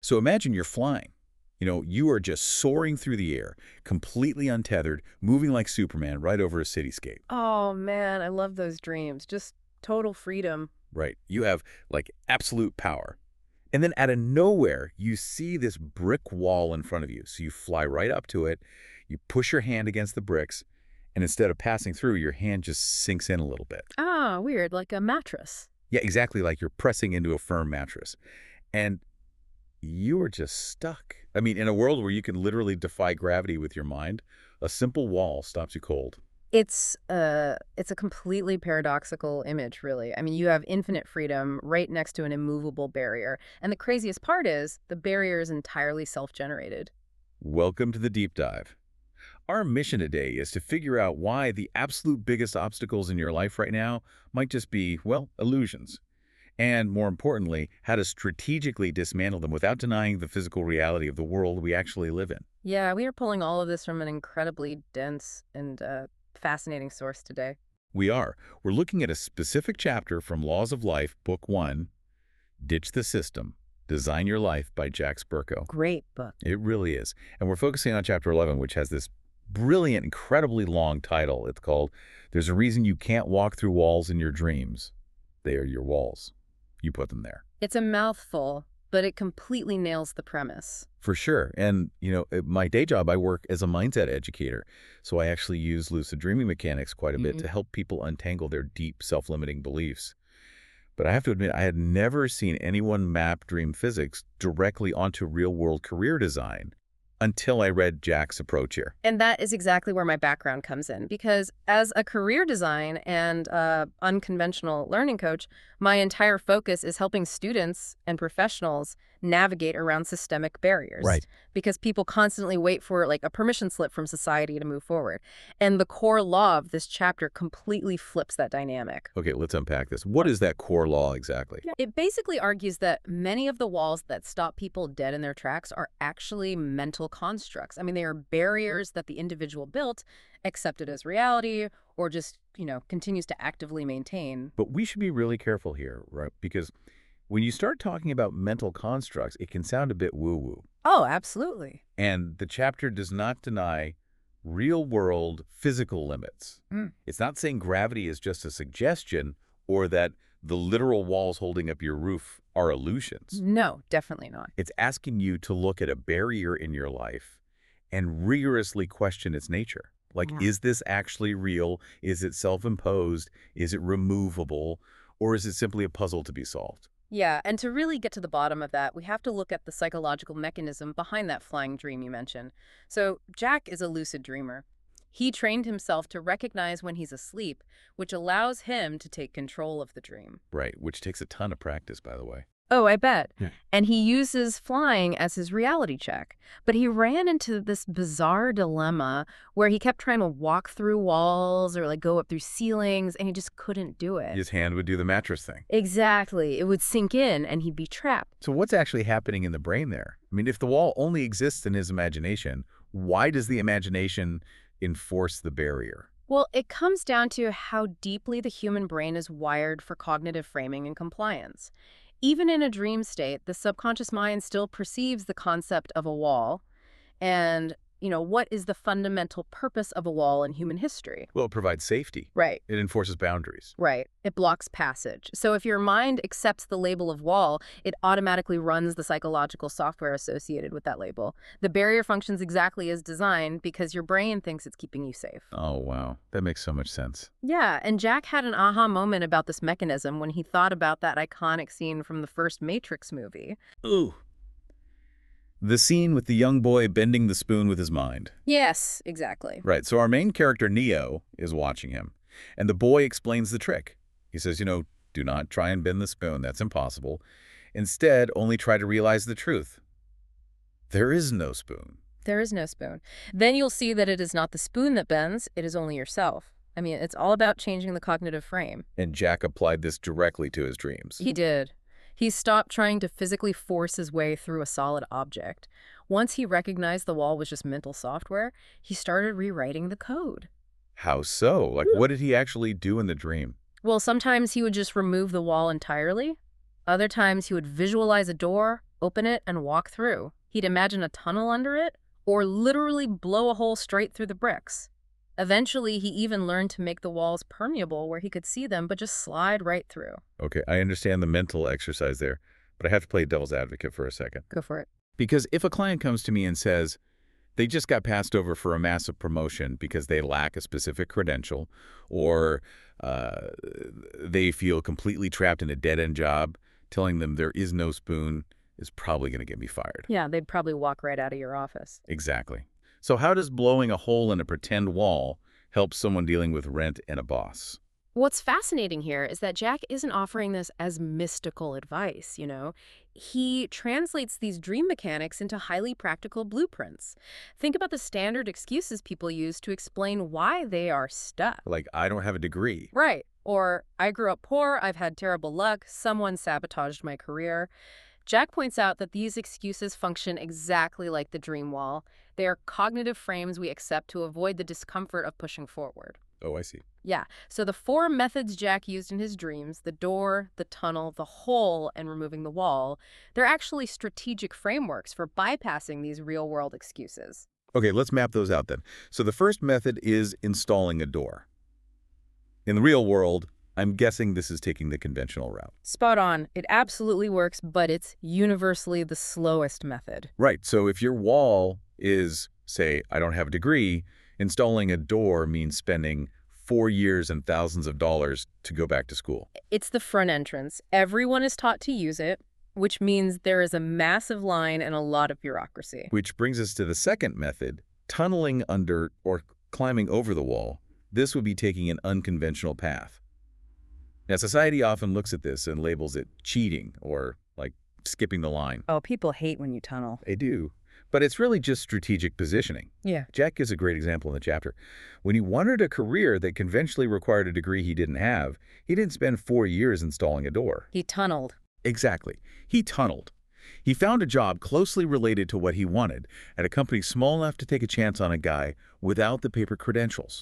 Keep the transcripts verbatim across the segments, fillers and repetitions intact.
So imagine you're flying. You know, you are just soaring through the air, completely untethered, moving like Superman right over a cityscape. Oh, man, I love those dreams. Just total freedom. Right. You have, like, absolute power. And then out of nowhere, you see this brick wall in front of you. So you fly right up to it, you push your hand against the bricks, and instead of passing through, your hand just sinks in a little bit. Ah, weird, like a mattress. Yeah, exactly, like you're pressing into a firm mattress. And you are just stuck. I mean, in a world where you can literally defy gravity with your mind, a simple wall stops you cold. It's a, it's a completely paradoxical image, really. I mean, you have infinite freedom right next to an immovable barrier. And the craziest part is the barrier is entirely self-generated. Welcome to the deep dive. Our mission today is to figure out why the absolute biggest obstacles in your life right now might just be, well, illusions. And more importantly, how to strategically dismantle them without denying the physical reality of the world we actually live in. Yeah, we are pulling all of this from an incredibly dense and uh, fascinating source today. We are. We're looking at a specific chapter from Laws of Life, Book One, Ditch the System, Design Your Life by Jack Spirko. Great book. It really is. And we're focusing on Chapter eleven, which has this brilliant, incredibly long title. It's called, There's a Reason You Can't Walk Through Walls in Your Dreams. They are your walls. You put them there. It's a mouthful, but it completely nails the premise. For sure. And, you know, at my day job, I work as a mindset educator. So I actually use lucid dreaming mechanics quite a bit Mm-hmm. to help people untangle their deep self-limiting beliefs. But I have to admit, I had never seen anyone map dream physics directly onto real-world career design until I read Jack's approach here. And that is exactly where my background comes in, because as a career design and uh, unconventional learning coach, my entire focus is helping students and professionals navigate around systemic barriers. Right. Because people constantly wait for like a permission slip from society to move forward. And the core law of this chapter completely flips that dynamic. Okay, let's unpack this. What is that core law exactly? It basically argues that many of the walls that stop people dead in their tracks are actually mental constructs. I mean, they are barriers that the individual built, accepted as reality, or just, you know, continues to actively maintain. But we should be really careful here, right? Because when you start talking about mental constructs, it can sound a bit woo-woo. Oh, absolutely. And the chapter does not deny real-world physical limits. Mm. It's not saying gravity is just a suggestion or that the literal walls holding up your roof are illusions. No, definitely not. It's asking you to look at a barrier in your life and rigorously question its nature. Like, Yeah. is this actually real? Is it self-imposed? Is it removable? Or is it simply a puzzle to be solved? Yeah, and to really get to the bottom of that, we have to look at the psychological mechanism behind that flying dream you mentioned. So Jack is a lucid dreamer. He trained himself to recognize when he's asleep, which allows him to take control of the dream. Right, which takes a ton of practice, by the way. Oh, I bet. Yeah. And he uses flying as his reality check. But he ran into this bizarre dilemma where he kept trying to walk through walls or like go up through ceilings, and he just couldn't do it. His hand would do the mattress thing. Exactly. It would sink in and he'd be trapped. So what's actually happening in the brain there? I mean, if the wall only exists in his imagination, why does the imagination enforce the barrier? Well, it comes down to how deeply the human brain is wired for cognitive framing and compliance. Even in a dream state, the subconscious mind still perceives the concept of a wall and, you know, what is the fundamental purpose of a wall in human history? Well, it provides safety. Right. It enforces boundaries. Right. It blocks passage. So if your mind accepts the label of wall, it automatically runs the psychological software associated with that label. The barrier functions exactly as designed because your brain thinks it's keeping you safe. Oh, wow. That makes so much sense. Yeah, and Jack had an aha moment about this mechanism when he thought about that iconic scene from the first Matrix movie. Ooh. The scene with the young boy bending the spoon with his mind. Yes, exactly. Right, so our main character, Neo, is watching him, and the boy explains the trick. He says, you know, do not try and bend the spoon. That's impossible. Instead, only try to realize the truth. There is no spoon. There is no spoon. Then you'll see that it is not the spoon that bends, it is only yourself. I mean, it's all about changing the cognitive frame. And Jack applied this directly to his dreams. He did. He stopped trying to physically force his way through a solid object. Once he recognized the wall was just mental software, he started rewriting the code. How so? Like, what did he actually do in the dream? Well, sometimes he would just remove the wall entirely. Other times he would visualize a door, open it, and walk through. He'd imagine a tunnel under it, or literally blow a hole straight through the bricks. Eventually, he even learned to make the walls permeable where he could see them but just slide right through. Okay, I understand the mental exercise there, but I have to play devil's advocate for a second. Go for it. Because if a client comes to me and says they just got passed over for a massive promotion because they lack a specific credential, or uh, they feel completely trapped in a dead-end job, telling them there is no spoon is probably going to get me fired. Yeah, they'd probably walk right out of your office. Exactly. So how does blowing a hole in a pretend wall help someone dealing with rent and a boss? What's fascinating here is that Jack isn't offering this as mystical advice, you know? He translates these dream mechanics into highly practical blueprints. Think about the standard excuses people use to explain why they are stuck. Like, I don't have a degree. Right. Or, I grew up poor, I've had terrible luck, someone sabotaged my career. Jack points out that these excuses function exactly like the dream wall. They are cognitive frames we accept to avoid the discomfort of pushing forward. Oh, I see. Yeah, so the four methods Jack used in his dreams, the door, the tunnel, the hole, and removing the wall, they're actually strategic frameworks for bypassing these real-world excuses. Okay, let's map those out then. So the first method is installing a door. In the real world, I'm guessing this is taking the conventional route. Spot on. It absolutely works, but it's universally the slowest method. Right, so if your wall is, say, I don't have a degree, installing a door means spending four years and thousands of dollars to go back to school. It's the front entrance. Everyone is taught to use it, which means there is a massive line and a lot of bureaucracy. Which brings us to the second method, tunneling under or climbing over the wall. This would be taking an unconventional path. Now, society often looks at this and labels it cheating or, like, skipping the line. Oh, people hate when you tunnel. They do. But it's really just strategic positioning. Yeah. Jack gives a great example in the chapter. When he wanted a career that conventionally required a degree he didn't have, he didn't spend four years installing a door. He tunneled. Exactly. He tunneled. He found a job closely related to what he wanted at a company small enough to take a chance on a guy without the paper credentials.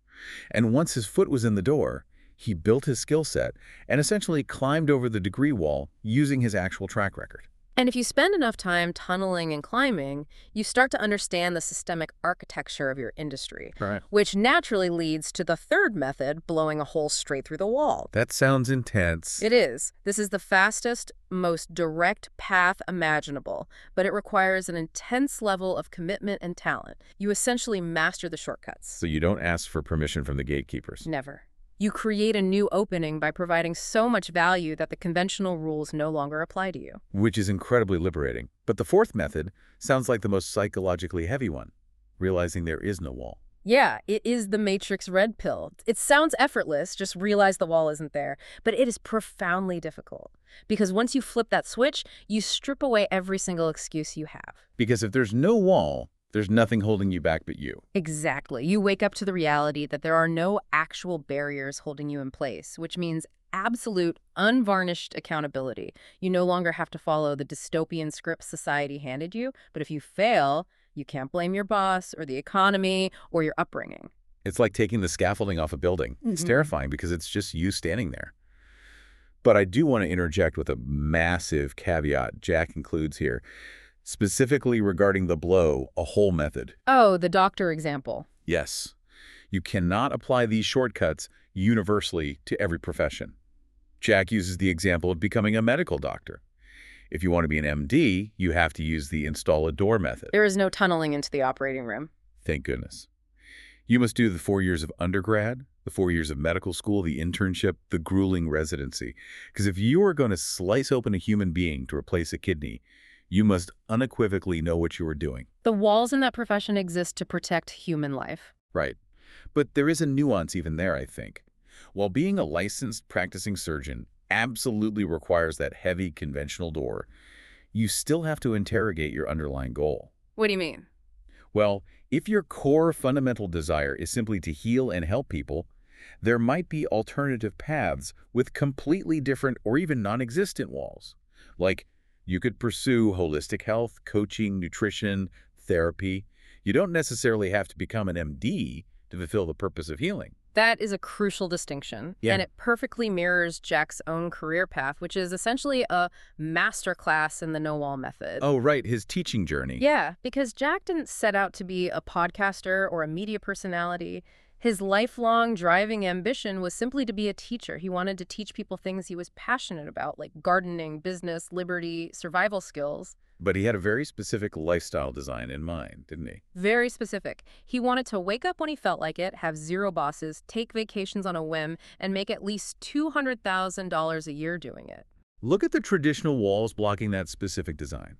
And once his foot was in the door, he built his skill set and essentially climbed over the degree wall using his actual track record. And if you spend enough time tunneling and climbing, you start to understand the systemic architecture of your industry, Right. which naturally leads to the third method, blowing a hole straight through the wall. That sounds intense. It is. This is the fastest, most direct path imaginable, but it requires an intense level of commitment and talent. You essentially master the shortcuts. So you don't ask for permission from the gatekeepers. Never. You create a new opening by providing so much value that the conventional rules no longer apply to you. Which is incredibly liberating. But the fourth method sounds like the most psychologically heavy one, realizing there is no wall. Yeah, it is the Matrix red pill. It sounds effortless, just realize the wall isn't there. But it is profoundly difficult. Because once you flip that switch, you strip away every single excuse you have. Because if there's no wall, there's nothing holding you back but you. Exactly. You wake up to the reality that there are no actual barriers holding you in place, which means absolute, unvarnished accountability. You no longer have to follow the dystopian script society handed you, but if you fail, you can't blame your boss or the economy or your upbringing. It's like taking the scaffolding off a building. It's Mhm. terrifying because it's just you standing there. But I do want to interject with a massive caveat Jack includes here, specifically regarding the blow, a hole method. Oh, the doctor example. Yes, you cannot apply these shortcuts universally to every profession. Jack uses the example of becoming a medical doctor. If you want to be an M D, you have to use the install a door method. There is no tunneling into the operating room. Thank goodness. You must do the four years of undergrad, the four years of medical school, the internship, the grueling residency. Because if you are going to slice open a human being to replace a kidney, you must unequivocally know what you are doing. The walls in that profession exist to protect human life. Right. But there is a nuance even there, I think. While being a licensed practicing surgeon absolutely requires that heavy conventional door, you still have to interrogate your underlying goal. What do you mean? Well, if your core fundamental desire is simply to heal and help people, there might be alternative paths with completely different or even non-existent walls. Like, you could pursue holistic health, coaching, nutrition, therapy. You don't necessarily have to become an M D to fulfill the purpose of healing. That is a crucial distinction, Yeah. and it perfectly mirrors Jack's own career path, which is essentially a masterclass in the no-wall method. Oh, right, his teaching journey. Yeah, because Jack didn't set out to be a podcaster or a media personality. His lifelong driving ambition was simply to be a teacher. He wanted to teach people things he was passionate about, like gardening, business, liberty, survival skills. But he had a very specific lifestyle design in mind, didn't he? Very specific. He wanted to wake up when he felt like it, have zero bosses, take vacations on a whim, and make at least two hundred thousand dollars a year doing it. Look at the traditional walls blocking that specific design.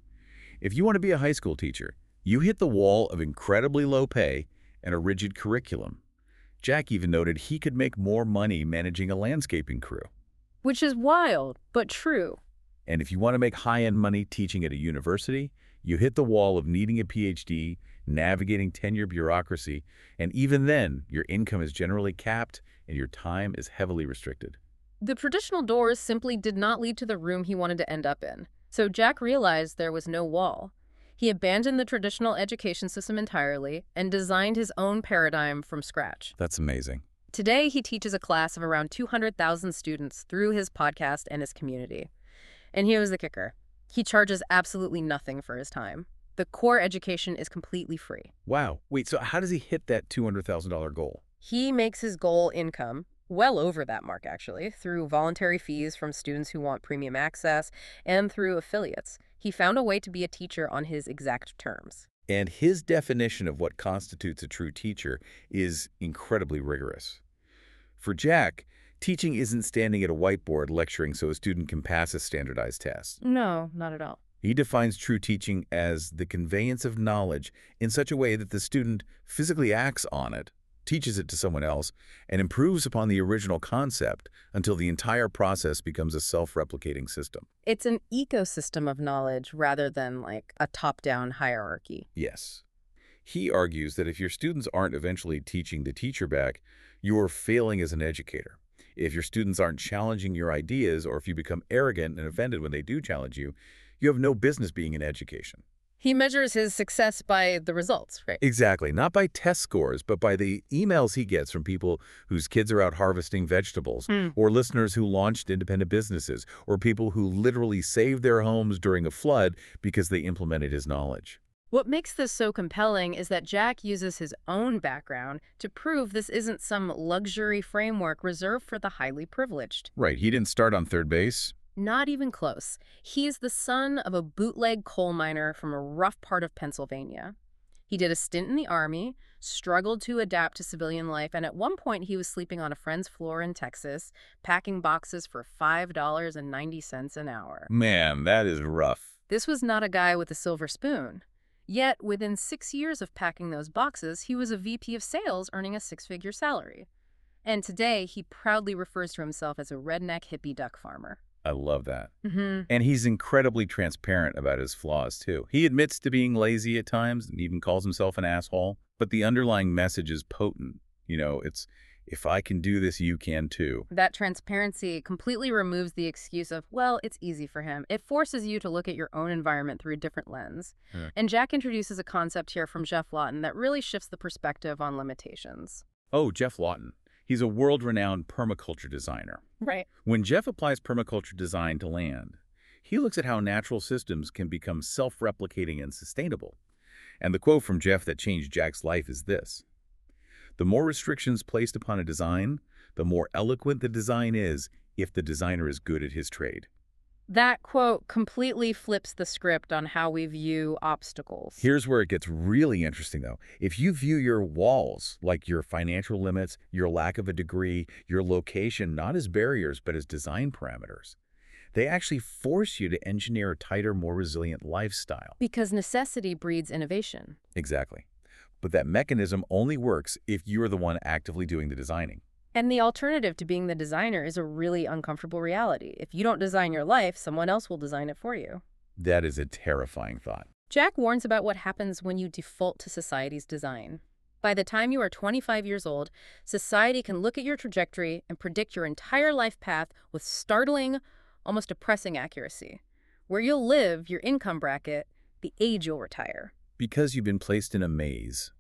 If you want to be a high school teacher, you hit the wall of incredibly low pay and a rigid curriculum. Jack even noted he could make more money managing a landscaping crew. Which is wild, but true. And if you want to make high-end money teaching at a university, you hit the wall of needing a P H D, navigating tenure bureaucracy, and even then, your income is generally capped and your time is heavily restricted. The traditional doors simply did not lead to the room he wanted to end up in. So Jack realized there was no wall. He abandoned the traditional education system entirely and designed his own paradigm from scratch. That's amazing. Today, he teaches a class of around two hundred thousand students through his podcast and his community. And here was the kicker. He charges absolutely nothing for his time. The core education is completely free. Wow. Wait, so how does he hit that two hundred thousand dollar goal? He makes his goal income, well over that mark actually, through voluntary fees from students who want premium access and through affiliates. He found a way to be a teacher on his exact terms. And his definition of what constitutes a true teacher is incredibly rigorous. For Jack, teaching isn't standing at a whiteboard lecturing so a student can pass a standardized test. No, not at all. He defines true teaching as the conveyance of knowledge in such a way that the student physically acts on it, teaches it to someone else, and improves upon the original concept until the entire process becomes a self-replicating system. It's an ecosystem of knowledge rather than like a top-down hierarchy. Yes. He argues that if your students aren't eventually teaching the teacher back, you're failing as an educator. If your students aren't challenging your ideas, or if you become arrogant and offended when they do challenge you, you have no business being in education. He measures his success by the results, right? Exactly. Not by test scores, but by the emails he gets from people whose kids are out harvesting vegetables, Mm. or listeners who launched independent businesses, or people who literally saved their homes during a flood because they implemented his knowledge. What makes this so compelling is that Jack uses his own background to prove this isn't some luxury framework reserved for the highly privileged. Right. He didn't start on third base. Not even close. He is the son of a bootleg coal miner from a rough part of Pennsylvania. He did a stint in the Army, struggled to adapt to civilian life, and at one point he was sleeping on a friend's floor in Texas, packing boxes for five dollars and ninety cents an hour. Man, that is rough. This was not a guy with a silver spoon. Yet, within six years of packing those boxes, he was a V P of sales earning a six-figure salary. And today, he proudly refers to himself as a redneck hippie duck farmer. I love that. Mm-hmm. And he's incredibly transparent about his flaws, too. He admits to being lazy at times and even calls himself an asshole. But the underlying message is potent. You know, it's, if I can do this, you can too. That transparency completely removes the excuse of, well, it's easy for him. It forces you to look at your own environment through a different lens. Yeah. And Jack introduces a concept here from Geoff Lawton that really shifts the perspective on limitations. Oh, Geoff Lawton. He's a world-renowned permaculture designer. Right. When Geoff applies permaculture design to land, he looks at how natural systems can become self-replicating and sustainable. And the quote from Geoff that changed Jack's life is this: "The more restrictions placed upon a design, the more eloquent the design is if the designer is good at his trade." That quote completely flips the script on how we view obstacles. Here's where it gets really interesting, though. If you view your walls, like your financial limits, your lack of a degree, your location, not as barriers, but as design parameters, they actually force you to engineer a tighter, more resilient lifestyle. Because necessity breeds innovation. Exactly. But that mechanism only works if you're the one actively doing the designing. And the alternative to being the designer is a really uncomfortable reality. If you don't design your life, someone else will design it for you. That is a terrifying thought. Jack warns about what happens when you default to society's design. By the time you are twenty-five years old, society can look at your trajectory and predict your entire life path with startling, almost depressing accuracy. Where you'll live, your income bracket, the age you'll retire. Because you've been placed in a maze.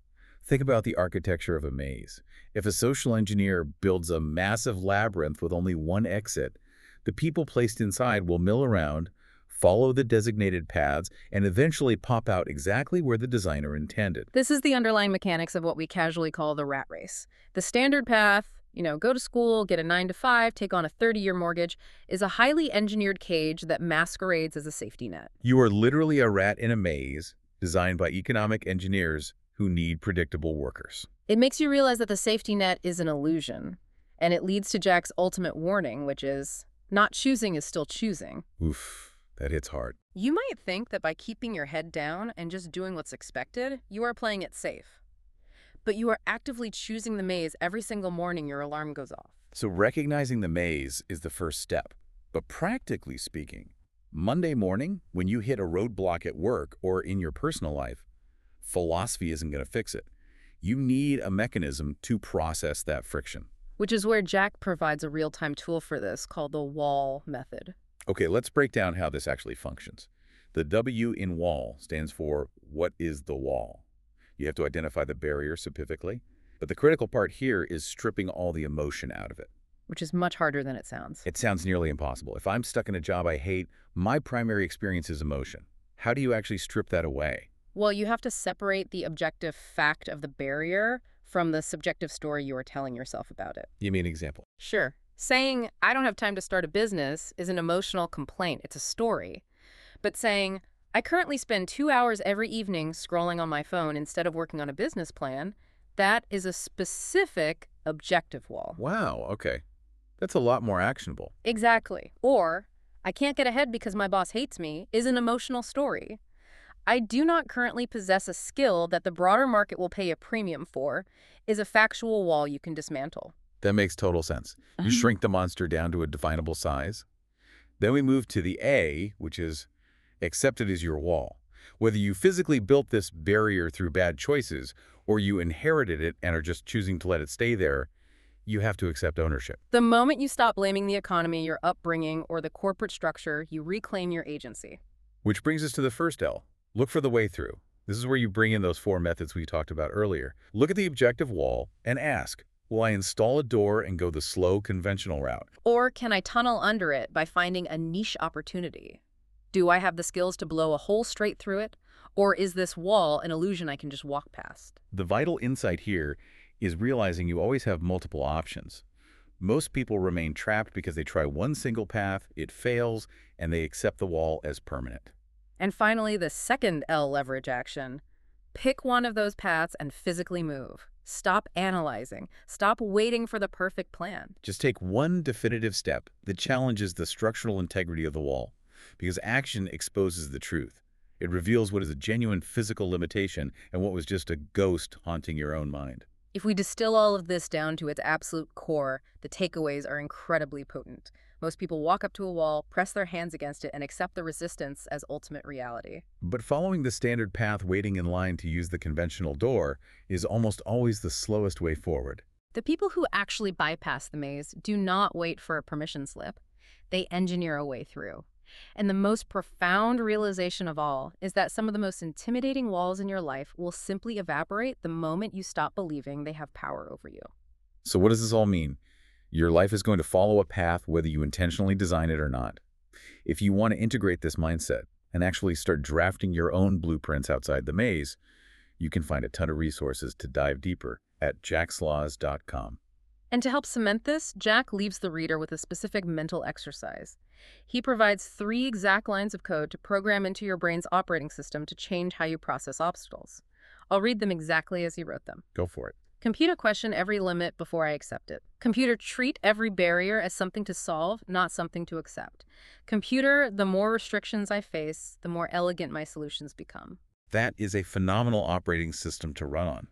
Think about the architecture of a maze. If a social engineer builds a massive labyrinth with only one exit, the people placed inside will mill around, follow the designated paths, and eventually pop out exactly where the designer intended. This is the underlying mechanics of what we casually call the rat race. The standard path, you know, go to school, get a nine to five, take on a thirty-year mortgage, is a highly engineered cage that masquerades as a safety net. You are literally a rat in a maze designed by economic engineers who need predictable workers. It makes you realize that the safety net is an illusion, and it leads to Jack's ultimate warning, which is not choosing is still choosing. Oof, that hits hard. You might think that by keeping your head down and just doing what's expected, you are playing it safe. But you are actively choosing the maze every single morning your alarm goes off. So recognizing the maze is the first step. But practically speaking, Monday morning, when you hit a roadblock at work or in your personal life, philosophy isn't going to fix it. You need a mechanism to process that friction. Which is where Jack provides a real-time tool for this called the wall method. Okay, let's break down how this actually functions. The W in wall stands for what is the wall. You have to identify the barrier specifically, but the critical part here is stripping all the emotion out of it. Which is much harder than it sounds. It sounds nearly impossible. If I'm stuck in a job I hate, my primary experience is emotion. How do you actually strip that away? Well, you have to separate the objective fact of the barrier from the subjective story you are telling yourself about it. Give me an example. Sure. Saying, I don't have time to start a business is an emotional complaint. It's a story. But saying, I currently spend two hours every evening scrolling on my phone instead of working on a business plan, that is a specific objective wall. Wow, okay. That's a lot more actionable. Exactly. Or, I can't get ahead because my boss hates me is an emotional story. I do not currently possess a skill that the broader market will pay a premium for is a factual wall you can dismantle. That makes total sense. You shrink the monster down to a definable size. Then we move to the A, which is accept it as your wall. Whether you physically built this barrier through bad choices or you inherited it and are just choosing to let it stay there, you have to accept ownership. The moment you stop blaming the economy, your upbringing, or the corporate structure, you reclaim your agency. Which brings us to the first L. Look for the way through. This is where you bring in those four methods we talked about earlier. Look at the objective wall and ask, will I install a door and go the slow, conventional route? Or can I tunnel under it by finding a niche opportunity? Do I have the skills to blow a hole straight through it? Or is this wall an illusion I can just walk past? The vital insight here is realizing you always have multiple options. Most people remain trapped because they try one single path, it fails, and they accept the wall as permanent. And finally, the second L leverage action. Pick one of those paths and physically move. Stop analyzing. Stop waiting for the perfect plan. Just take one definitive step that challenges the structural integrity of the wall, because action exposes the truth. It reveals what is a genuine physical limitation and what was just a ghost haunting your own mind. If we distill all of this down to its absolute core, the takeaways are incredibly potent. Most people walk up to a wall, press their hands against it, and accept the resistance as ultimate reality. But following the standard path, waiting in line to use the conventional door, is almost always the slowest way forward. The people who actually bypass the maze do not wait for a permission slip. They engineer a way through. And the most profound realization of all is that some of the most intimidating walls in your life will simply evaporate the moment you stop believing they have power over you. So what does this all mean? Your life is going to follow a path whether you intentionally design it or not. If you want to integrate this mindset and actually start drafting your own blueprints outside the maze, you can find a ton of resources to dive deeper at jacks laws dot com. And to help cement this, Jack leaves the reader with a specific mental exercise. He provides three exact lines of code to program into your brain's operating system to change how you process obstacles. I'll read them exactly as he wrote them. Go for it. Computer, question every limit before I accept it. Computer, treat every barrier as something to solve, not something to accept. Computer, the more restrictions I face, the more elegant my solutions become. That is a phenomenal operating system to run on.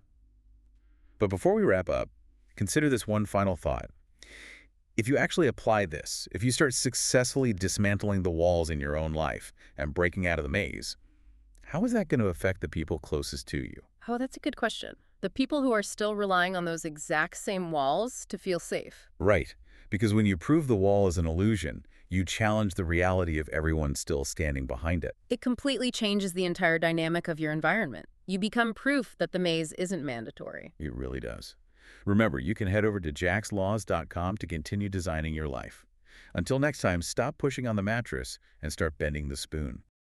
But before we wrap up, consider this one final thought. If you actually apply this, if you start successfully dismantling the walls in your own life and breaking out of the maze, how is that going to affect the people closest to you? Oh, that's a good question. The people who are still relying on those exact same walls to feel safe. Right, because when you prove the wall is an illusion, you challenge the reality of everyone still standing behind it. It completely changes the entire dynamic of your environment. You become proof that the maze isn't mandatory. It really does. Remember, you can head over to jax laws dot com to continue designing your life. Until next time, stop pushing on the mattress and start bending the spoon.